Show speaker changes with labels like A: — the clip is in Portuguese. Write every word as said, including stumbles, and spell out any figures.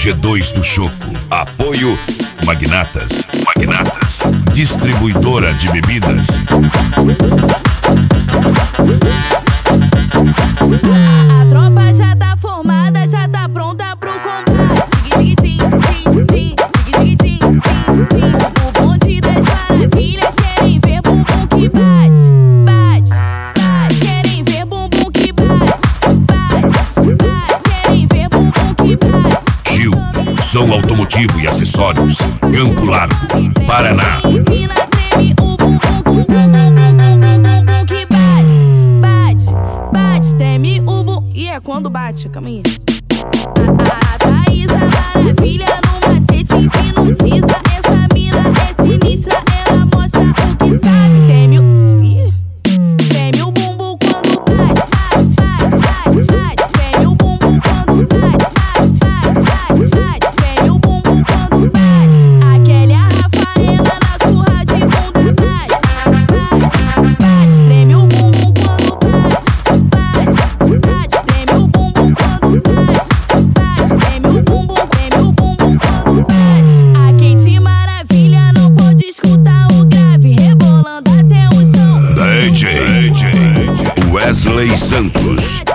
A: G dois do Choco. Apoio Magnatas. Magnatas. Distribuidora de bebidas.
B: A, a tropa já tá formada, já tá pronta pro combate. Dig, dig, dig, dig, dig, dig, dig, dig. O bonde das maravilhas querem ver bumbum que bate, bate, bate. Querem ver bumbum que bate, bate, bate. Querem ver bumbum que bate.
A: Gil, som automotivo e acessórios. Campo Largo, Paraná.
B: Empina, treme o bumbum, bumbum, bumbum, bumbum que bate, bate, bate. Treme o bumbum. E é quando bate, calma aí. A, a Thaís, a maravilha no macete hipnotiza. Essa mina é sinistra, ela mostra o que sabe. Treme o... Ih. Treme o bumbum quando bate, bate, bate, bate. Treme o bumbum quando bate, bate, bate, bate. Treme o bumbum quando bate. Aquela é a Rafaela na surra de bunda bate, bate, bate. Treme o bumbum quando bate, bate, bate. Treme o bumbum quando bate, bate. Treme o bumbum, treme o bumbum quando bate. A Kate Maravilha não pode escutar o grave rebolando até o chão.
A: D J Wesley Santos.